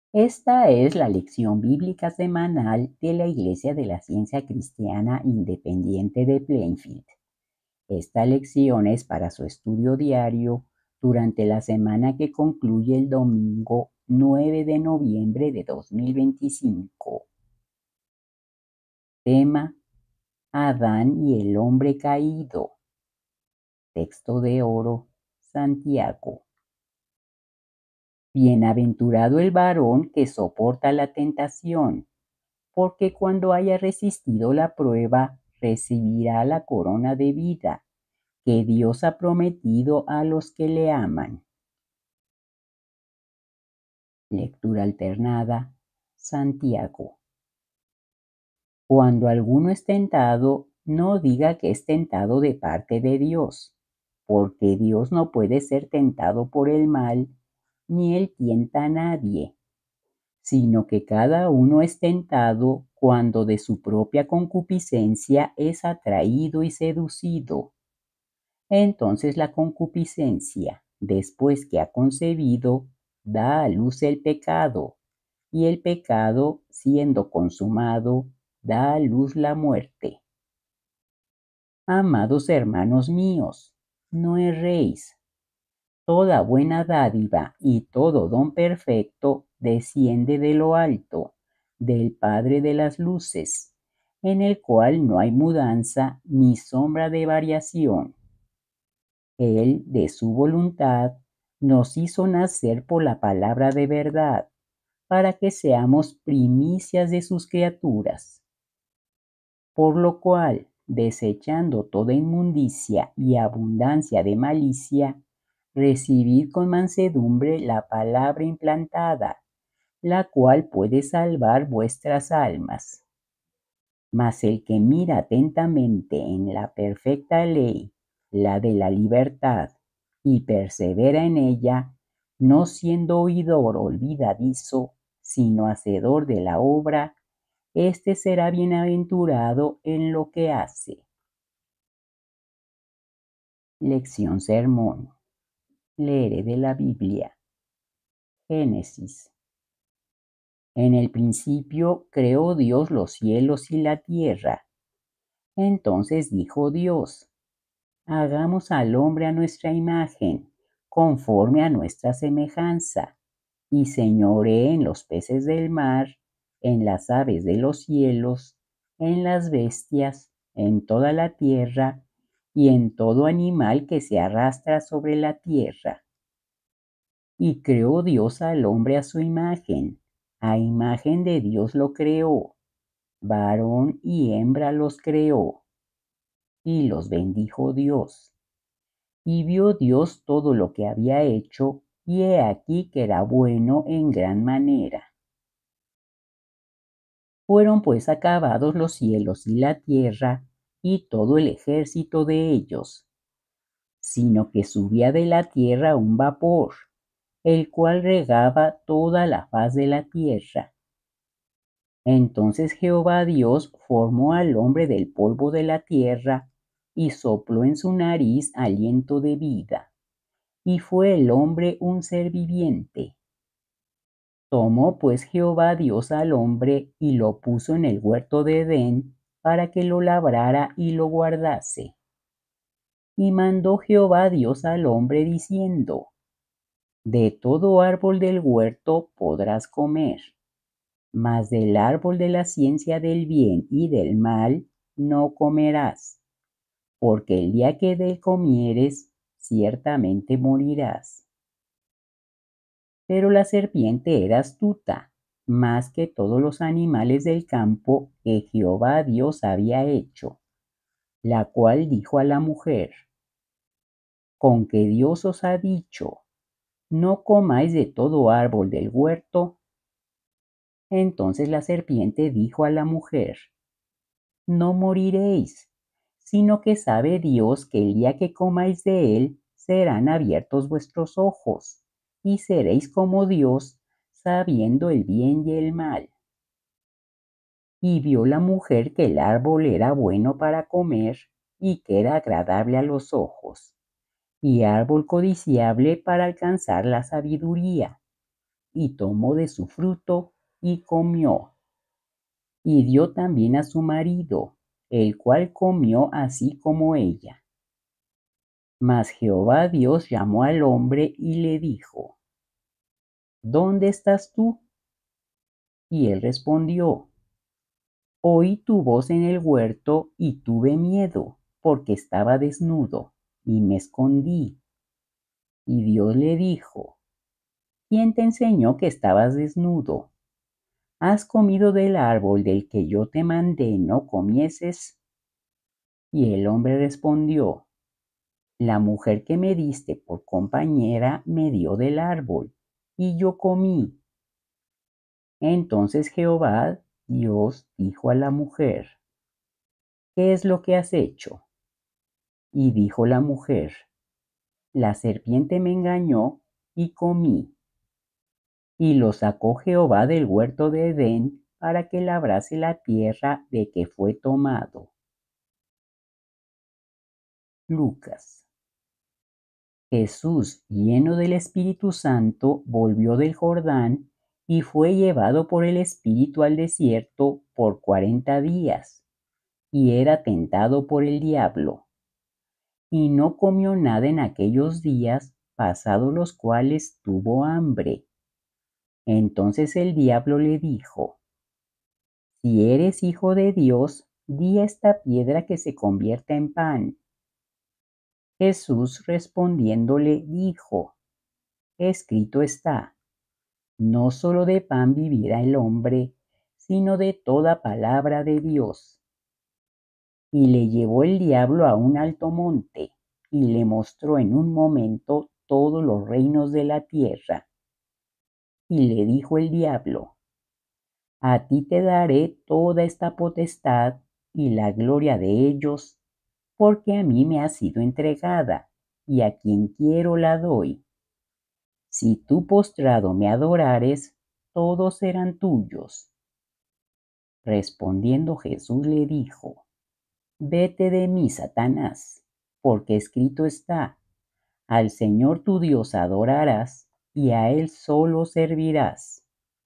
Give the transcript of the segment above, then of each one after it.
Esta es la lección bíblica semanal de la Iglesia de la Ciencia Cristiana Independiente de Plainfield. Esta lección es para su estudio diario durante la semana que concluye el domingo 9 de noviembre de 2025. Tema: Adán y el hombre caído. Texto de oro, Santiago. Bienaventurado el varón que soporta la tentación, porque cuando haya resistido la prueba, recibirá la corona de vida que Dios ha prometido a los que le aman. Lectura alternada, Santiago. Cuando alguno es tentado, no diga que es tentado de parte de Dios, porque Dios no puede ser tentado por el mal, ni él tienta a nadie, sino que cada uno es tentado cuando de su propia concupiscencia es atraído y seducido. Entonces la concupiscencia, después que ha concebido, da a luz el pecado, y el pecado, siendo consumado, da a luz la muerte. Amados hermanos míos, no erréis. Toda buena dádiva y todo don perfecto desciende de lo alto, del Padre de las luces, en el cual no hay mudanza ni sombra de variación. Él, de su voluntad, nos hizo nacer por la palabra de verdad, para que seamos primicias de sus criaturas. Por lo cual, desechando toda inmundicia y abundancia de malicia, recibid con mansedumbre la palabra implantada, la cual puede salvar vuestras almas. Mas el que mira atentamente en la perfecta ley, la de la libertad, y persevera en ella, no siendo oidor olvidadizo, sino hacedor de la obra, éste será bienaventurado en lo que hace. Lección sermón. Leeré de la Biblia. Génesis. En el principio creó Dios los cielos y la tierra. Entonces dijo Dios: hagamos al hombre a nuestra imagen, conforme a nuestra semejanza, y señoree en los peces del mar, en las aves de los cielos, en las bestias, en toda la tierra, y en todo animal que se arrastra sobre la tierra. Y creó Dios al hombre a su imagen de Dios lo creó, varón y hembra los creó, y los bendijo Dios. Y vio Dios todo lo que había hecho, y he aquí que era bueno en gran manera. Fueron pues acabados los cielos y la tierra, y todo el ejército de ellos, sino que subía de la tierra un vapor, el cual regaba toda la faz de la tierra. Entonces Jehová Dios formó al hombre del polvo de la tierra, y sopló en su nariz aliento de vida, y fue el hombre un ser viviente. Tomó pues Jehová Dios al hombre, y lo puso en el huerto de Edén, para que lo labrara y lo guardase. Y mandó Jehová Dios al hombre diciendo: de todo árbol del huerto podrás comer, mas del árbol de la ciencia del bien y del mal no comerás, porque el día que de él comieres, ciertamente morirás. Pero la serpiente era astuta, más que todos los animales del campo que Jehová Dios había hecho, la cual dijo a la mujer: con que Dios os ha dicho, no comáis de todo árbol del huerto. Entonces la serpiente dijo a la mujer: no moriréis, sino que sabe Dios que el día que comáis de él, serán abiertos vuestros ojos, y seréis como Dios, sabiendo el bien y el mal. Y vio la mujer que el árbol era bueno para comer, y que era agradable a los ojos, y árbol codiciable para alcanzar la sabiduría, y tomó de su fruto y comió. Y dio también a su marido, el cual comió así como ella. Mas Jehová Dios llamó al hombre y le dijo: ¿Dónde estás tú? Y él respondió: Oí tu voz en el huerto y tuve miedo, porque estaba desnudo, y me escondí. Y Dios le dijo: ¿Quién te enseñó que estabas desnudo? ¿Has comido del árbol del que yo te mandé no comieses? Y el hombre respondió: La mujer que me diste por compañera me dio del árbol, y yo comí. Entonces Jehová Dios dijo a la mujer: ¿Qué es lo que has hecho? Y dijo la mujer: La serpiente me engañó y comí. Y lo sacó Jehová del huerto de Edén para que labrase la tierra de que fue tomado. Lucas. Jesús, lleno del Espíritu Santo, volvió del Jordán y fue llevado por el Espíritu al desierto por 40 días, y era tentado por el diablo. Y no comió nada en aquellos días, pasados los cuales tuvo hambre. Entonces el diablo le dijo: Si eres hijo de Dios, di a esta piedra que se convierta en pan. Jesús respondiéndole dijo: Escrito está: No solo de pan vivirá el hombre, sino de toda palabra de Dios. Y le llevó el diablo a un alto monte, y le mostró en un momento todos los reinos de la tierra. Y le dijo el diablo: A ti te daré toda esta potestad y la gloria de ellos, porque a mí me ha sido entregada, y a quien quiero la doy. Si tú postrado me adorares, todos serán tuyos. Respondiendo Jesús le dijo: Vete de mí, Satanás, porque escrito está: Al Señor tu Dios adorarás, y a Él solo servirás.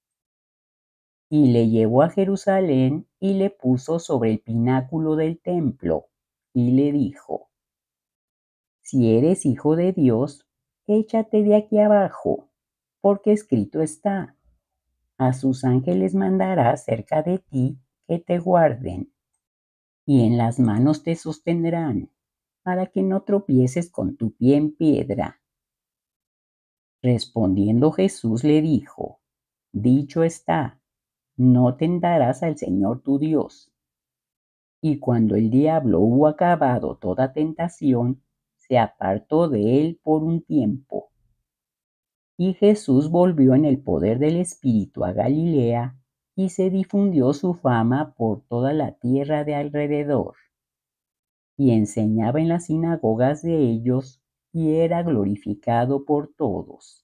Y le llevó a Jerusalén y le puso sobre el pináculo del templo, y le dijo: Si eres hijo de Dios, échate de aquí abajo, porque escrito está: A sus ángeles mandará cerca de ti que te guarden, y en las manos te sostendrán, para que no tropieces con tu pie en piedra. Respondiendo Jesús le dijo: Dicho está: No tentarás al Señor tu Dios. Y cuando el diablo hubo acabado toda tentación, se apartó de él por un tiempo. Y Jesús volvió en el poder del Espíritu a Galilea, y se difundió su fama por toda la tierra de alrededor. Y enseñaba en las sinagogas de ellos, y era glorificado por todos.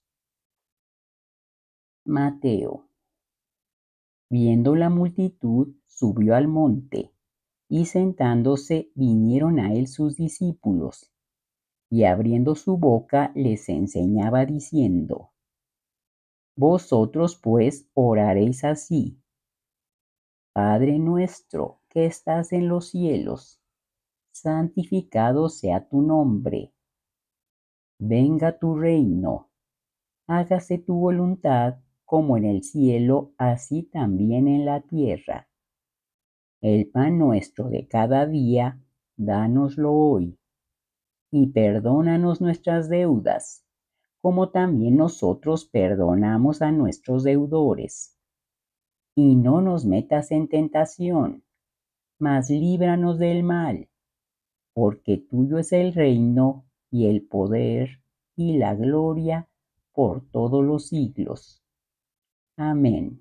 Mateo. Viendo la multitud, subió al monte, y sentándose vinieron a él sus discípulos, y abriendo su boca les enseñaba diciendo: Vosotros pues oraréis así: Padre nuestro que estás en los cielos, santificado sea tu nombre. Venga tu reino. Hágase tu voluntad como en el cielo, así también en la tierra. El pan nuestro de cada día, dánoslo hoy. Y perdónanos nuestras deudas, como también nosotros perdonamos a nuestros deudores. Y no nos metas en tentación, mas líbranos del mal, porque tuyo es el reino, y el poder, y la gloria, por todos los siglos. Amén.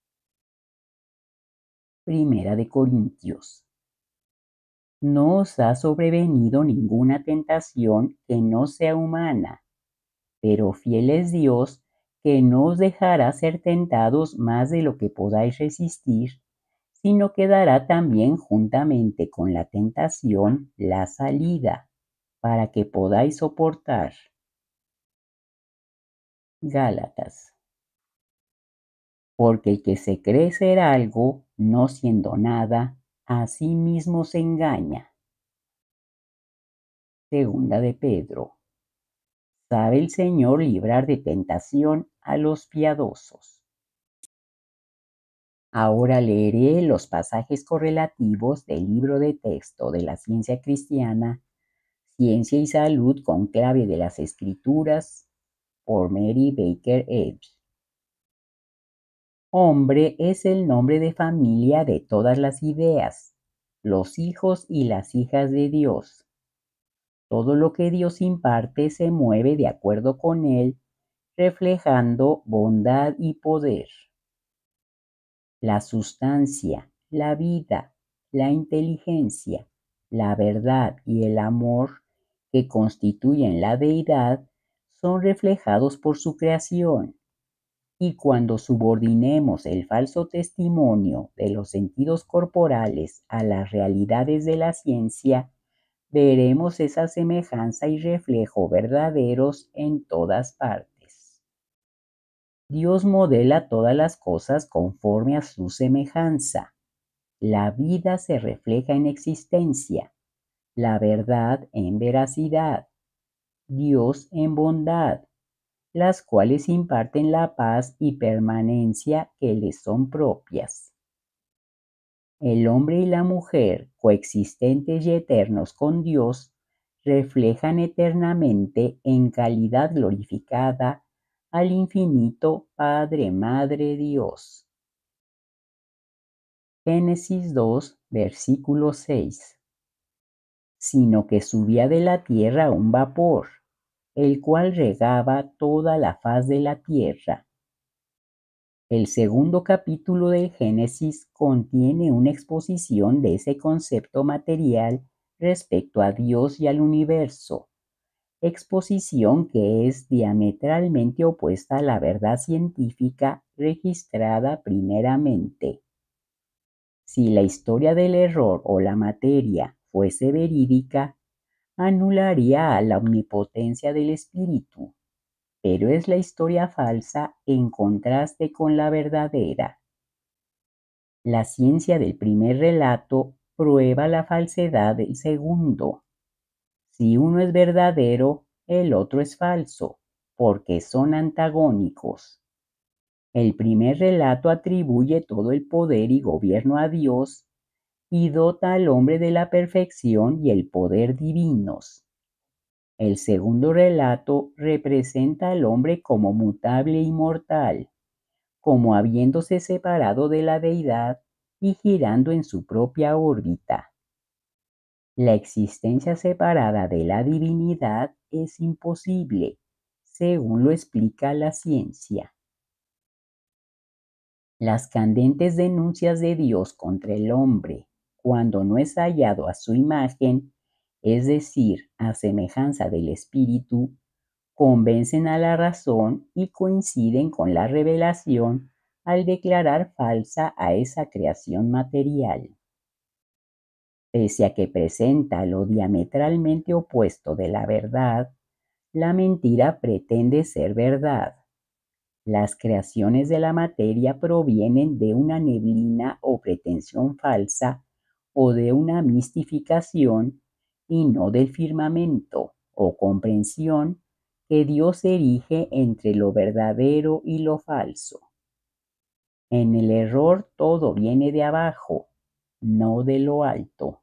Primera de Corintios. No os ha sobrevenido ninguna tentación que no sea humana, pero fiel es Dios, que no os dejará ser tentados más de lo que podáis resistir, sino que dará también juntamente con la tentación la salida, para que podáis soportar. Gálatas. porque el que se cree ser algo, no siendo nada, a sí mismo se engaña. Segunda de Pedro. Sabe el Señor librar de tentación a los piadosos. Ahora leeré los pasajes correlativos del libro de texto de la ciencia cristiana, Ciencia y Salud con clave de las Escrituras, por Mary Baker Eddy. Hombre es el nombre de familia de todas las ideas, los hijos y las hijas de Dios. Todo lo que Dios imparte se mueve de acuerdo con él, reflejando bondad y poder. La sustancia, la vida, la inteligencia, la verdad y el amor que constituyen la deidad son reflejados por su creación. Y cuando subordinemos el falso testimonio de los sentidos corporales a las realidades de la ciencia, veremos esa semejanza y reflejo verdaderos en todas partes. Dios modela todas las cosas conforme a su semejanza. La vida se refleja en existencia, la verdad en veracidad, Dios en bondad, las cuales imparten la paz y permanencia que les son propias. El hombre y la mujer, coexistentes y eternos con Dios, reflejan eternamente en calidad glorificada al infinito Padre, Madre Dios. Génesis 2, versículo 6. Sino que subía de la tierra un vapor, el cual regaba toda la faz de la tierra. El segundo capítulo del Génesis contiene una exposición de ese concepto material respecto a Dios y al universo, exposición que es diametralmente opuesta a la verdad científica registrada primeramente. Si la historia del error o la materia fuese verídica, anularía a la omnipotencia del espíritu, pero es la historia falsa en contraste con la verdadera. La ciencia del primer relato prueba la falsedad del segundo. Si uno es verdadero, el otro es falso, porque son antagónicos. El primer relato atribuye todo el poder y gobierno a Dios y dota al hombre de la perfección y el poder divinos. El segundo relato representa al hombre como mutable y mortal, como habiéndose separado de la deidad y girando en su propia órbita. La existencia separada de la divinidad es imposible, según lo explica la ciencia. Las candentes denuncias de Dios contra el hombre, cuando no es hallado a su imagen, es decir, a semejanza del espíritu, convencen a la razón y coinciden con la revelación al declarar falsa a esa creación material. Pese a que presenta lo diametralmente opuesto de la verdad, la mentira pretende ser verdad. Las creaciones de la materia provienen de una neblina o pretensión falsa o de una mistificación y no del firmamento o comprensión que Dios erige entre lo verdadero y lo falso. En el error todo viene de abajo, no de lo alto.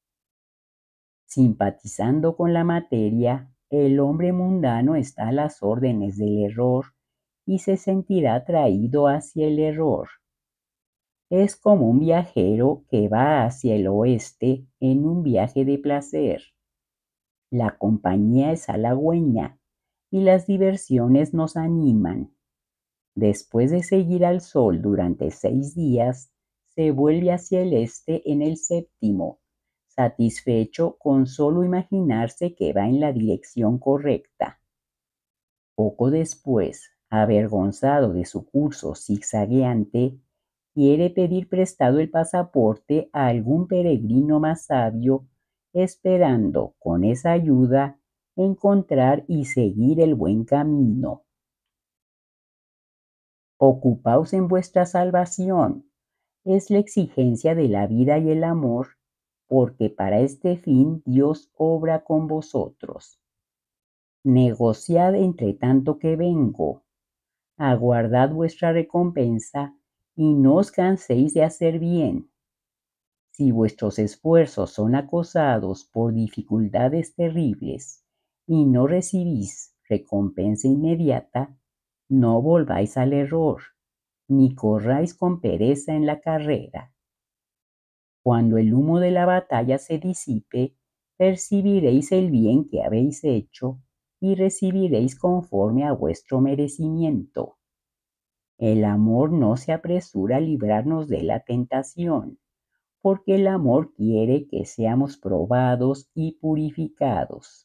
Simpatizando con la materia, el hombre mundano está a las órdenes del error y se sentirá atraído hacia el error. Es como un viajero que va hacia el oeste en un viaje de placer. La compañía es halagüeña y las diversiones nos animan. Después de seguir al sol durante 6 días, se vuelve hacia el este en el séptimo, satisfecho con solo imaginarse que va en la dirección correcta. Poco después, avergonzado de su curso zigzagueante, quiere pedir prestado el pasaporte a algún peregrino más sabio, esperando, con esa ayuda, encontrar y seguir el buen camino. Ocupaos en vuestra salvación. Es la exigencia de la vida y el amor, porque para este fin Dios obra con vosotros. Negociad entre tanto que vengo, aguardad vuestra recompensa y no os canséis de hacer bien. Si vuestros esfuerzos son acosados por dificultades terribles y no recibís recompensa inmediata, no volváis al error, ni corráis con pereza en la carrera. Cuando el humo de la batalla se disipe, percibiréis el bien que habéis hecho y recibiréis conforme a vuestro merecimiento. El amor no se apresura a librarnos de la tentación, porque el amor quiere que seamos probados y purificados.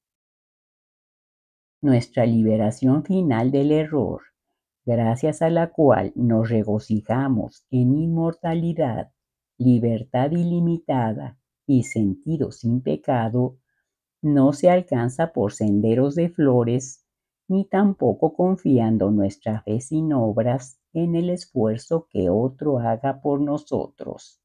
Nuestra liberación final del error, gracias a la cual nos regocijamos en inmortalidad, libertad ilimitada y sentido sin pecado, no se alcanza por senderos de flores, ni tampoco confiando nuestra fe sin obras en el esfuerzo que otro haga por nosotros.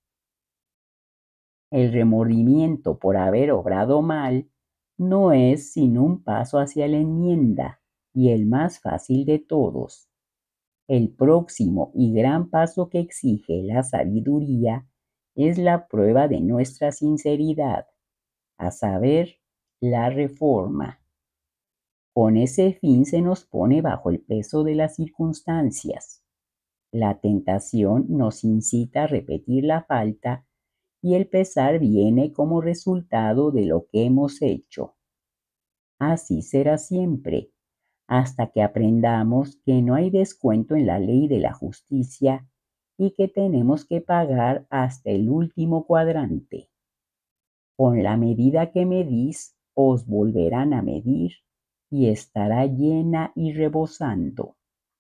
El remordimiento por haber obrado mal no es sino un paso hacia la enmienda y el más fácil de todos. El próximo y gran paso que exige la sabiduría es la prueba de nuestra sinceridad, a saber, la reforma. Con ese fin se nos pone bajo el peso de las circunstancias. La tentación nos incita a repetir la falta y el pesar viene como resultado de lo que hemos hecho. Así será siempre, hasta que aprendamos que no hay descuento en la ley de la justicia y que tenemos que pagar hasta el último cuadrante. Con la medida que medís, os volverán a medir y estará llena y rebosando.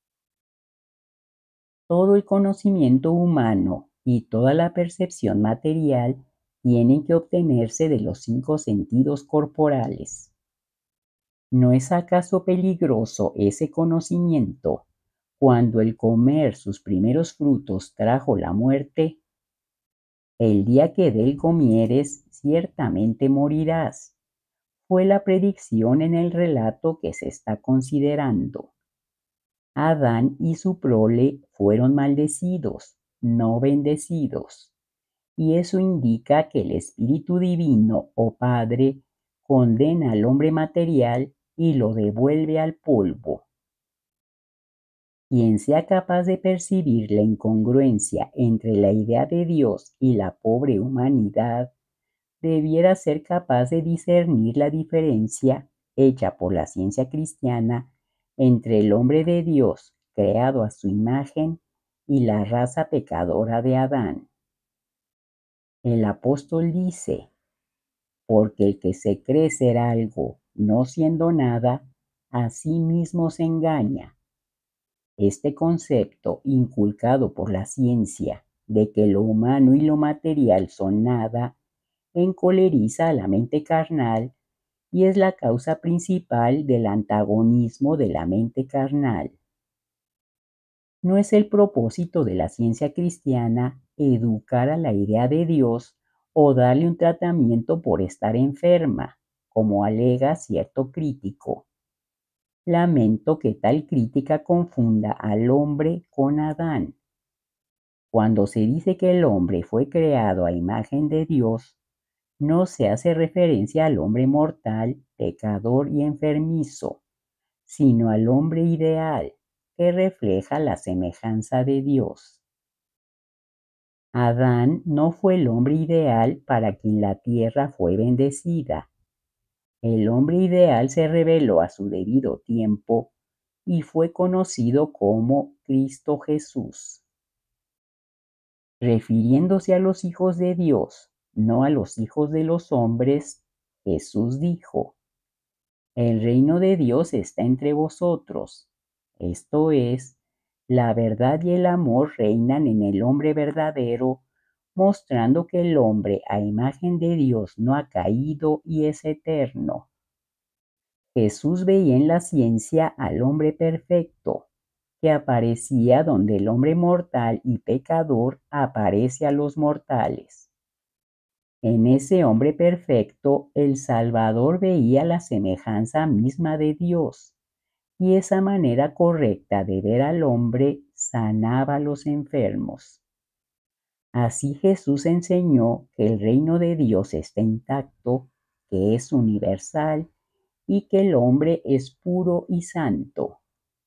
Todo el conocimiento humano y toda la percepción material tienen que obtenerse de los 5 sentidos corporales. ¿No es acaso peligroso ese conocimiento cuando el comer sus primeros frutos trajo la muerte? El día que de él comieres, ciertamente morirás. Fue la predicción en el relato que se está considerando. Adán y su prole fueron maldecidos, no bendecidos, y eso indica que el Espíritu Divino o Padre condena al hombre material y lo devuelve al polvo. Quien sea capaz de percibir la incongruencia entre la idea de Dios y la pobre humanidad, debiera ser capaz de discernir la diferencia hecha por la ciencia cristiana entre el hombre de Dios, creado a su imagen, y la raza pecadora de Adán. El apóstol dice, porque el que se cree ser algo, no siendo nada, a sí mismo se engaña. Este concepto, inculcado por la ciencia, de que lo humano y lo material son nada, encoleriza a la mente carnal y es la causa principal del antagonismo de la mente carnal. No es el propósito de la ciencia cristiana educar a la idea de Dios o darle un tratamiento por estar enferma, como alega cierto crítico. Lamento que tal crítica confunda al hombre con Adán. Cuando se dice que el hombre fue creado a imagen de Dios, no se hace referencia al hombre mortal, pecador y enfermizo, sino al hombre ideal, que refleja la semejanza de Dios. Adán no fue el hombre ideal para quien la tierra fue bendecida. El hombre ideal se reveló a su debido tiempo y fue conocido como Cristo Jesús. Refiriéndose a los hijos de Dios, no a los hijos de los hombres, Jesús dijo, el reino de Dios está entre vosotros, esto es, la verdad y el amor reinan en el hombre verdadero, mostrando que el hombre a imagen de Dios no ha caído y es eterno. Jesús veía en la ciencia al hombre perfecto, que aparecía donde el hombre mortal y pecador aparece a los mortales. En ese hombre perfecto, el Salvador veía la semejanza misma de Dios, y esa manera correcta de ver al hombre sanaba a los enfermos. Así Jesús enseñó que el reino de Dios está intacto, que es universal y que el hombre es puro y santo.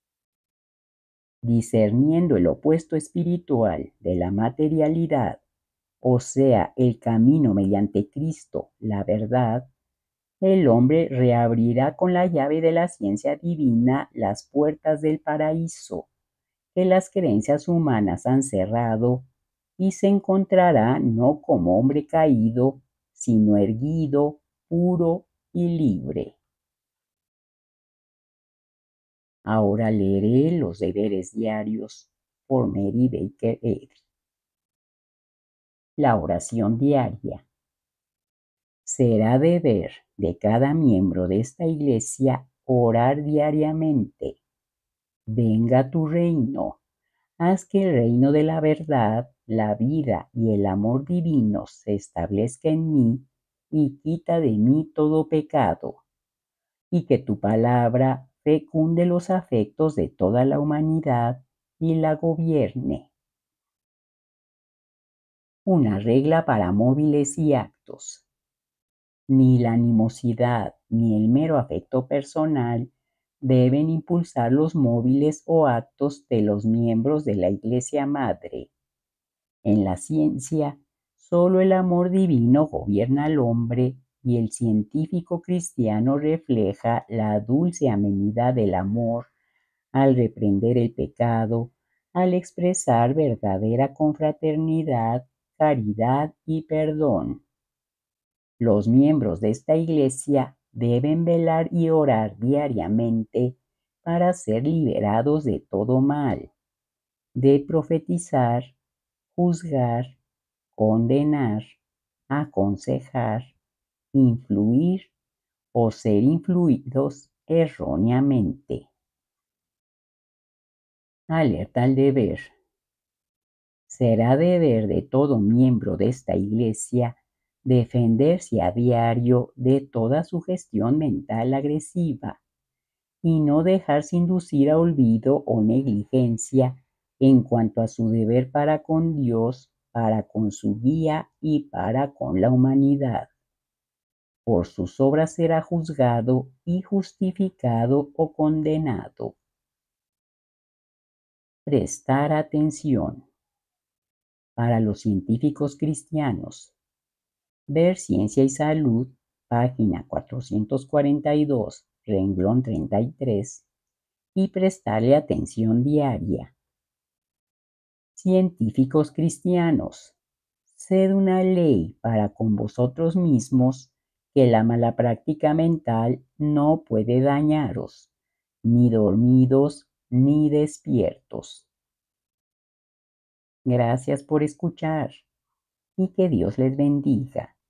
Discerniendo el opuesto espiritual de la materialidad, o sea, el camino mediante Cristo, la verdad, el hombre reabrirá con la llave de la ciencia divina las puertas del paraíso que las creencias humanas han cerrado y se encontrará no como hombre caído, sino erguido, puro y libre. Ahora leeré los deberes diarios por Mary Baker Eddy. La oración diaria. Será deber de cada miembro de esta iglesia orar diariamente. Venga tu reino. Haz que el reino de la verdad, la vida y el amor divino se establezca en mí y quita de mí todo pecado, y que tu palabra fecunde los afectos de toda la humanidad y la gobierne. Una regla para móviles y actos. Ni la animosidad ni el mero afecto personal deben impulsar los móviles o actos de los miembros de la Iglesia Madre. En la ciencia, solo el amor divino gobierna al hombre y el científico cristiano refleja la dulce amenidad del amor al reprender el pecado, al expresar verdadera confraternidad, caridad y perdón. Los miembros de esta iglesia deben velar y orar diariamente para ser liberados de todo mal, de profetizar, juzgar, condenar, aconsejar, influir o ser influidos erróneamente. Alerta al deber. Será deber de todo miembro de esta iglesia defenderse a diario de toda sugestión mental agresiva y no dejarse inducir a olvido o negligencia en cuanto a su deber para con Dios, para con su guía y para con la humanidad. Por sus obras será juzgado y justificado o condenado. Prestar atención. Para los científicos cristianos, ver Ciencia y Salud, página 442, renglón 33, y prestarle atención diaria. Científicos cristianos, sed una ley para con vosotros mismos que la mala práctica mental no puede dañaros, ni dormidos ni despiertos. Gracias por escuchar y que Dios les bendiga.